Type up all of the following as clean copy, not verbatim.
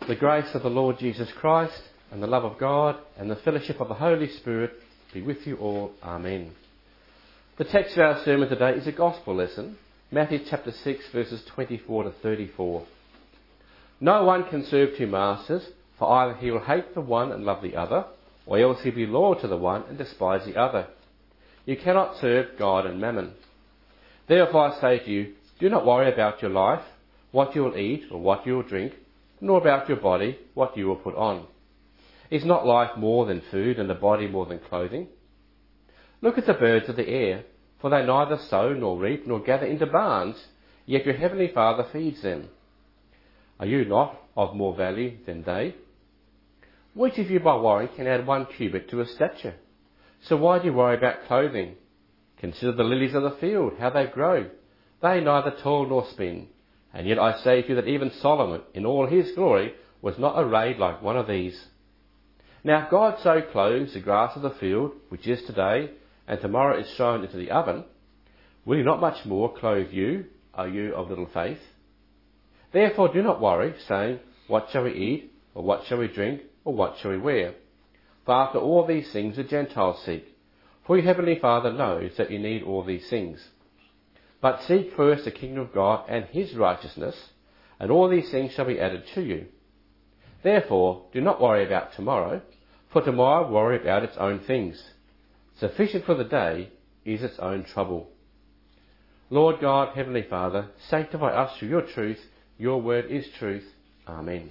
The grace of the Lord Jesus Christ and the love of God and the fellowship of the Holy Spirit be with you all. Amen. The text of our sermon today is a gospel lesson, Matthew chapter 6 verses 24 to 34. No one can serve two masters, for either he will hate the one and love the other, or else he'll be loyal to the one and despise the other. You cannot serve God and mammon. Therefore I say to you, do not worry about your life, what you will eat or what you will drink, nor about your body, what you will put on. Is not life more than food, and the body more than clothing? Look at the birds of the air, for they neither sow nor reap nor gather into barns, yet your heavenly Father feeds them. Are you not of more value than they? Which of you by worrying can add 1 cubit to his stature? So why do you worry about clothing? Consider the lilies of the field, how they grow. They neither toil nor spin. And yet I say to you that even Solomon, in all his glory, was not arrayed like one of these. Now if God so clothes the grass of the field, which is today, and tomorrow is thrown into the oven, will he not much more clothe you, O you of little faith? Therefore do not worry, saying, what shall we eat, or what shall we drink, or what shall we wear? For after all these things the Gentiles seek. For your heavenly Father knows that you need all these things. But seek first the kingdom of God and his righteousness, and all these things shall be added to you. Therefore, do not worry about tomorrow, for tomorrow will worry about its own things. Sufficient for the day is its own trouble. Lord God, Heavenly Father, sanctify us through your truth. Your word is truth. Amen.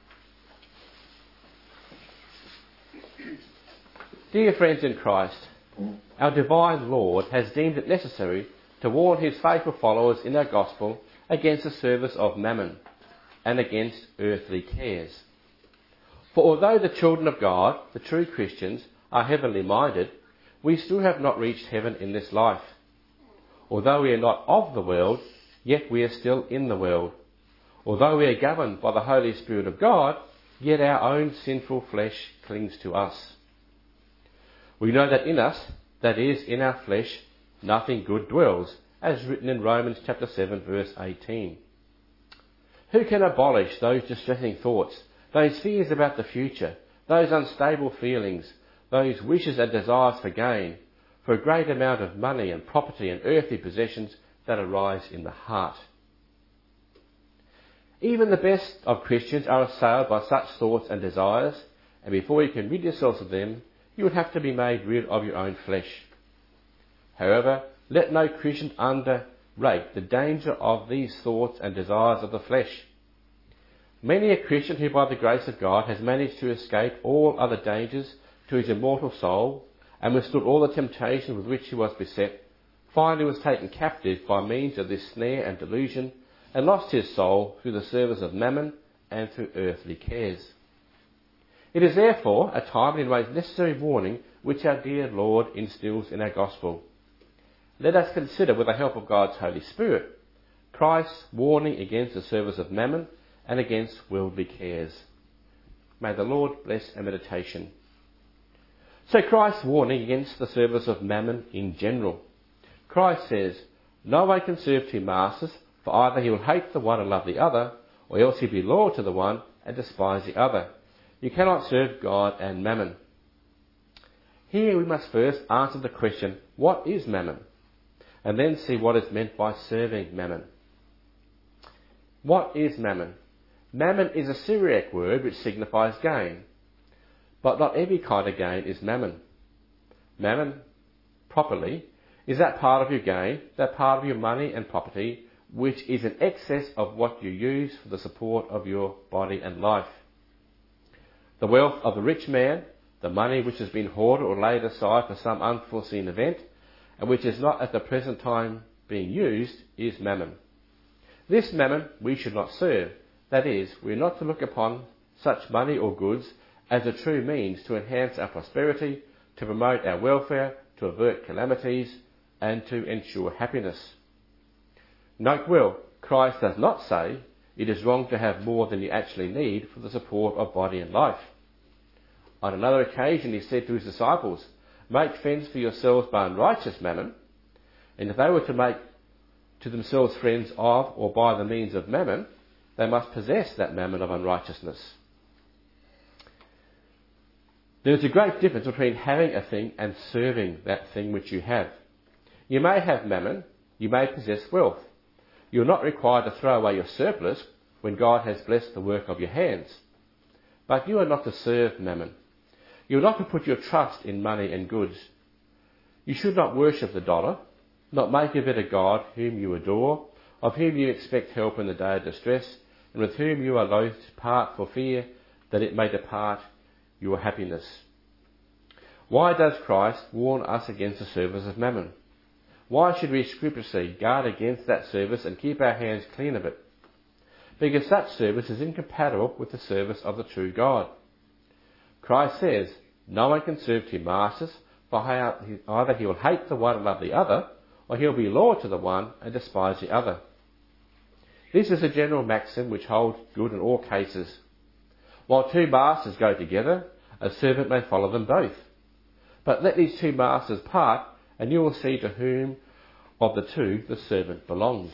Dear friends in Christ, our divine Lord has deemed it necessary to warn his faithful followers in our gospel against the service of mammon and against earthly cares. For although the children of God, the true Christians, are heavenly minded, we still have not reached heaven in this life. Although we are not of the world, yet we are still in the world. Although we are governed by the Holy Spirit of God, yet our own sinful flesh clings to us. We know that in us, that is, in our flesh, nothing good dwells, as written in Romans chapter 7 verse 18. Who can abolish those distressing thoughts, those fears about the future, those unstable feelings, those wishes and desires for gain, for a great amount of money and property and earthly possessions that arise in the heart? Even the best of Christians are assailed by such thoughts and desires, and before you can rid yourselves of them, you would have to be made rid of your own flesh. However, let no Christian underrate the danger of these thoughts and desires of the flesh. Many a Christian who by the grace of God has managed to escape all other dangers to his immortal soul and withstood all the temptations with which he was beset, finally was taken captive by means of this snare and delusion and lost his soul through the service of mammon and through earthly cares. It is therefore a timely and most necessary warning which our dear Lord instills in our gospel. Let us consider, with the help of God's Holy Spirit, Christ's warning against the service of mammon and against worldly cares. May the Lord bless our meditation. So Christ's warning against the service of mammon in general. Christ says, no one can serve two masters, for either he will hate the one and love the other, or else he'll be loyal to the one and despise the other. You cannot serve God and mammon. Here we must first answer the question, what is mammon? And then see what is meant by serving mammon. What is mammon? Mammon is a Syriac word which signifies gain. But not every kind of gain is mammon. Mammon, properly, is that part of your gain, that part of your money and property, which is in excess of what you use for the support of your body and life. The wealth of the rich man, the money which has been hoarded or laid aside for some unforeseen event, and which is not at the present time being used, is mammon. This mammon we should not serve. That is, we are not to look upon such money or goods as a true means to enhance our prosperity, to promote our welfare, to avert calamities, and to ensure happiness. Note well, Christ does not say it is wrong to have more than you actually need for the support of body and life. On another occasion he said to his disciples, make friends for yourselves by unrighteous mammon, and if they were to make to themselves friends of or by the means of mammon, they must possess that mammon of unrighteousness. There is a great difference between having a thing and serving that thing which you have. You may have mammon, you may possess wealth. You are not required to throw away your surplus when God has blessed the work of your hands. But you are not to serve mammon. You are not to put your trust in money and goods. You should not worship the dollar, not make of it a God whom you adore, of whom you expect help in the day of distress, and with whom you are loath to part for fear that it may depart your happiness. Why does Christ warn us against the service of mammon? Why should we scrupulously guard against that service and keep our hands clean of it? Because such service is incompatible with the service of the true God. Christ says, no one can serve two masters, for either he will hate the one and love the other, or he will be loyal to the one and despise the other. This is a general maxim which holds good in all cases. While two masters go together, a servant may follow them both. But let these two masters part, and you will see to whom of the two the servant belongs.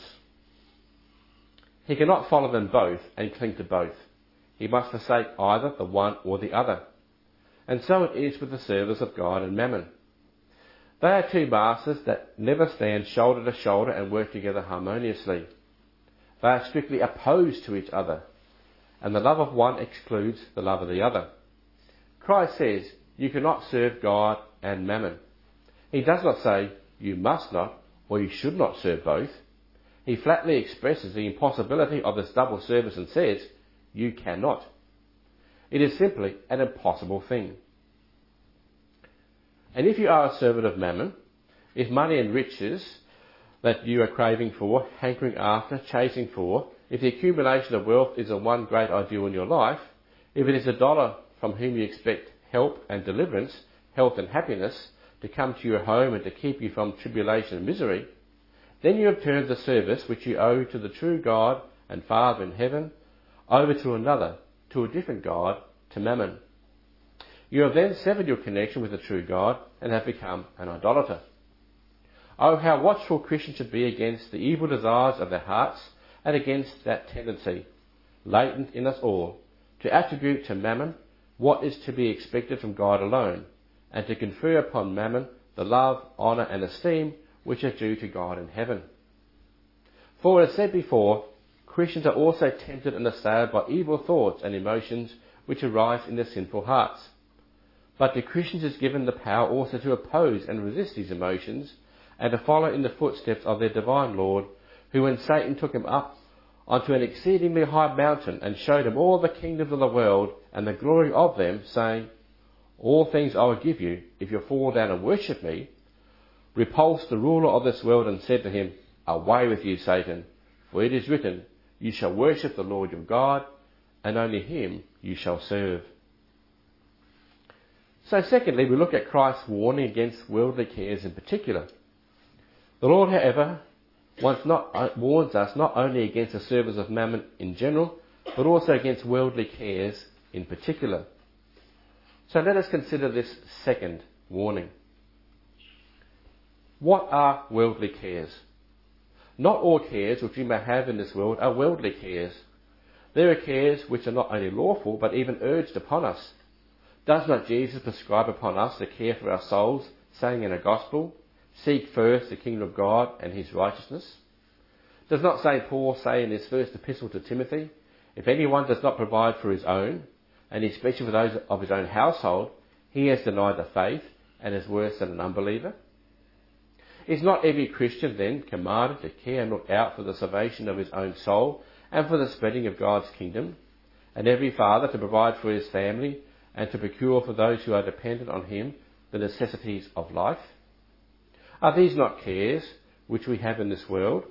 He cannot follow them both and cling to both. He must forsake either the one or the other. And so it is with the service of God and mammon. They are two masters that never stand shoulder to shoulder and work together harmoniously. They are strictly opposed to each other, and the love of one excludes the love of the other. Christ says, you cannot serve God and mammon. He does not say, you must not, or you should not serve both. He flatly expresses the impossibility of this double service and says, you cannot. It is simply an impossible thing. And if you are a servant of mammon, if money and riches that you are craving for, hankering after, chasing for, if the accumulation of wealth is the one great ideal in your life, if it is a dollar from whom you expect help and deliverance, health and happiness, to come to your home and to keep you from tribulation and misery, then you have turned the service which you owe to the true God and Father in heaven over to another, to a different God, to mammon. You have then severed your connection with the true God and have become an idolater. Oh, how watchful Christians should be against the evil desires of their hearts and against that tendency, latent in us all, to attribute to mammon what is to be expected from God alone, and to confer upon mammon the love, honour and esteem which are due to God in heaven. For as said before, Christians are also tempted and assailed by evil thoughts and emotions which arise in their sinful hearts. But to Christians is given the power also to oppose and resist these emotions, and to follow in the footsteps of their divine Lord, who when Satan took him up onto an exceedingly high mountain and showed him all the kingdoms of the world and the glory of them, saying, all things I will give you if you fall down and worship me, repulsed the ruler of this world and said to him, away with you, Satan, for it is written, you shall worship the Lord your God, and only him you shall serve. So secondly, we look at Christ's warning against worldly cares in particular. The Lord, however, warns us not only against the service of mammon in general, but also against worldly cares in particular. So let us consider this second warning. What are worldly cares? Not all cares which we may have in this world are worldly cares. There are cares which are not only lawful, but even urged upon us. Does not Jesus prescribe upon us to care for our souls, saying in the Gospel, seek first the kingdom of God and his righteousness? Does not St. Paul say in his first epistle to Timothy, if anyone does not provide for his own, and especially for those of his own household, he has denied the faith and is worse than an unbeliever? Is not every Christian then commanded to care and look out for the salvation of his own soul and for the spreading of God's kingdom, and every father to provide for his family and to procure for those who are dependent on him the necessities of life? Are these not cares which we have in this world?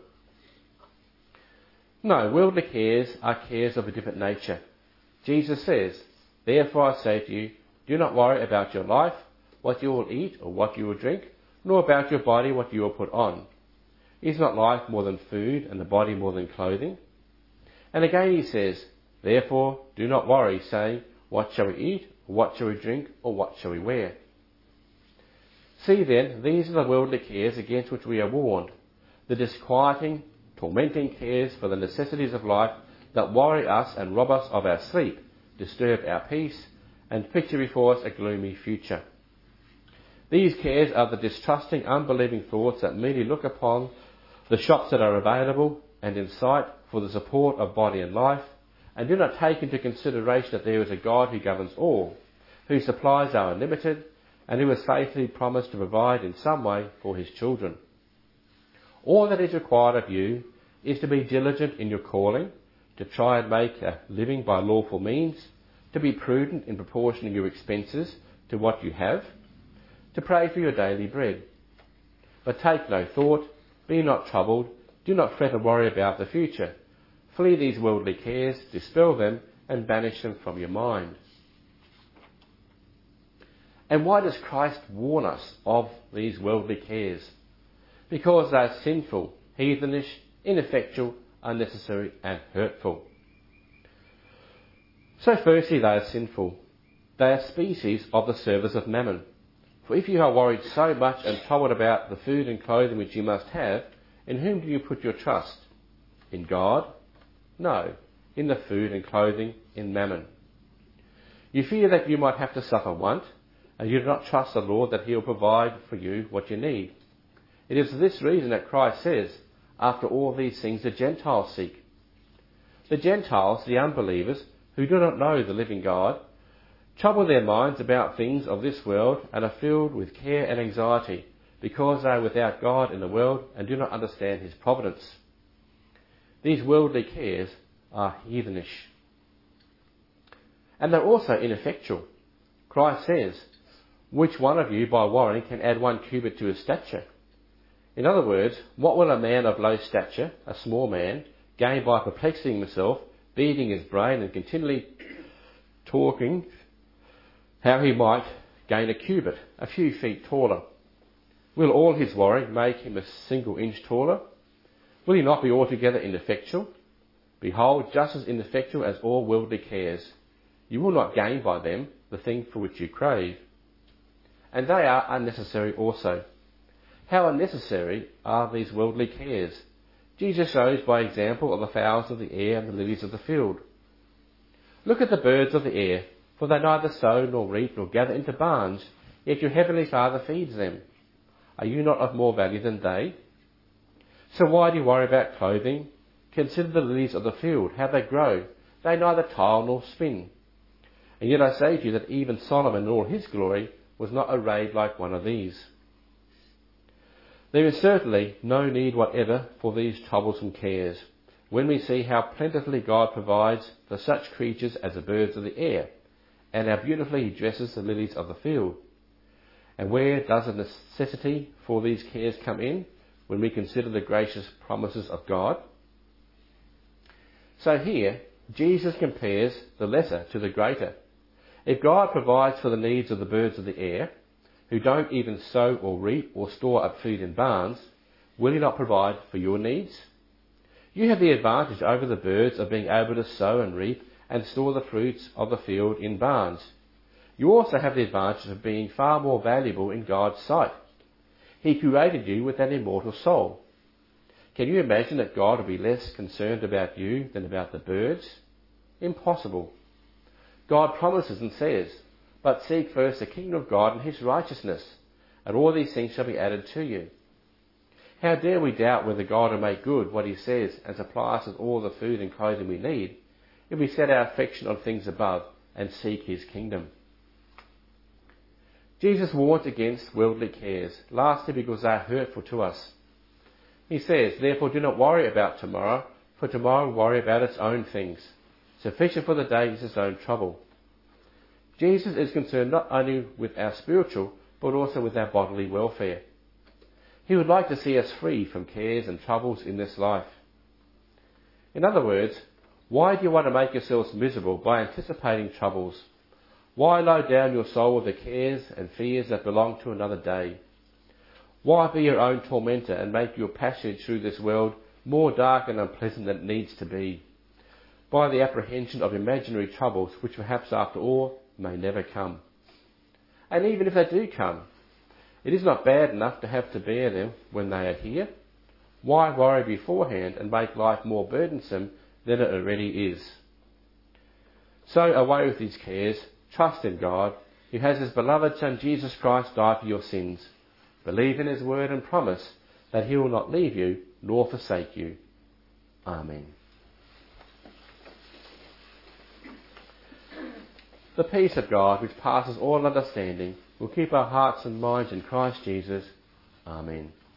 No, worldly cares are cares of a different nature. Jesus says, therefore I say to you, do not worry about your life, what you will eat or what you will drink, nor about your body what you will put on. Is not life more than food, and the body more than clothing? And again he says, therefore do not worry, saying, what shall we eat, or what shall we drink, or what shall we wear? See then, these are the worldly cares against which we are warned, the disquieting, tormenting cares for the necessities of life that worry us and rob us of our sleep, disturb our peace, and picture before us a gloomy future. These cares are the distrusting, unbelieving thoughts that merely look upon the shops that are available and in sight for the support of body and life, and do not take into consideration that there is a God who governs all, whose supplies are unlimited, and who has faithfully promised to provide in some way for his children. All that is required of you is to be diligent in your calling, to try and make a living by lawful means, to be prudent in proportioning your expenses to what you have, to pray for your daily bread. But take no thought, be not troubled, do not fret or worry about the future. Flee these worldly cares, dispel them, and banish them from your mind. And why does Christ warn us of these worldly cares? Because they are sinful, heathenish, ineffectual, unnecessary, and hurtful. So firstly, they are sinful. They are species of the service of mammon. For if you are worried so much and troubled about the food and clothing which you must have, in whom do you put your trust? In God? No, in the food and clothing, in mammon. You fear that you might have to suffer want, and you do not trust the Lord that he will provide for you what you need. It is for this reason that Christ says, after all these things the Gentiles seek. The Gentiles, the unbelievers, who do not know the living God, trouble their minds about things of this world and are filled with care and anxiety, because they are without God in the world and do not understand his providence. These worldly cares are heathenish. And they're also ineffectual. Christ says, which one of you by worrying can add 1 cubit to his stature? In other words, what will a man of low stature, a small man, gain by perplexing himself, beating his brain and continually talking how he might gain a cubit, a few feet taller? Will all his worry make him a single inch taller? Will he not be altogether ineffectual? Behold, just as ineffectual as all worldly cares. You will not gain by them the thing for which you crave. And they are unnecessary also. How unnecessary are these worldly cares? Jesus shows by example of the fowls of the air and the lilies of the field. Look at the birds of the air, for they neither sow nor reap nor gather into barns, yet your heavenly Father feeds them. Are you not of more value than they? So why do you worry about clothing? Consider the lilies of the field, how they grow. They neither toil nor spin. And yet I say to you that even Solomon in all his glory was not arrayed like one of these. There is certainly no need whatever for these troublesome cares, when we see how plentifully God provides for such creatures as the birds of the air, and how beautifully he dresses the lilies of the field. And where does the necessity for these cares come in, when we consider the gracious promises of God? So here, Jesus compares the lesser to the greater. If God provides for the needs of the birds of the air, who don't even sow or reap or store up food in barns, will he not provide for your needs? You have the advantage over the birds of being able to sow and reap and store the fruits of the field in barns. You also have the advantage of being far more valuable in God's sight. He created you with an immortal soul. Can you imagine that God will be less concerned about you than about the birds? Impossible. God promises and says, but seek first the kingdom of God and his righteousness, and all these things shall be added to you. How dare we doubt whether God will make good what he says and supply us with all the food and clothing we need, if we set our affection on things above and seek his kingdom? Jesus warns against worldly cares, lastly because they are hurtful to us. He says, therefore do not worry about tomorrow, for tomorrow will worry about its own things. Sufficient for the day is its own trouble. Jesus is concerned not only with our spiritual, but also with our bodily welfare. He would like to see us free from cares and troubles in this life. In other words, why do you want to make yourselves miserable by anticipating troubles? Why load down your soul with the cares and fears that belong to another day? Why be your own tormentor and make your passage through this world more dark and unpleasant than it needs to be, by the apprehension of imaginary troubles which perhaps after all may never come? And even if they do come, it is not bad enough to have to bear them when they are here. Why worry beforehand and make life more burdensome than it already is? So away with these cares, Trust in God, who has his beloved Son Jesus Christ die for your sins. Believe in his word and promise that he will not leave you nor forsake you. Amen. The peace of God, which passes all understanding, will keep our hearts and minds in Christ Jesus. Amen.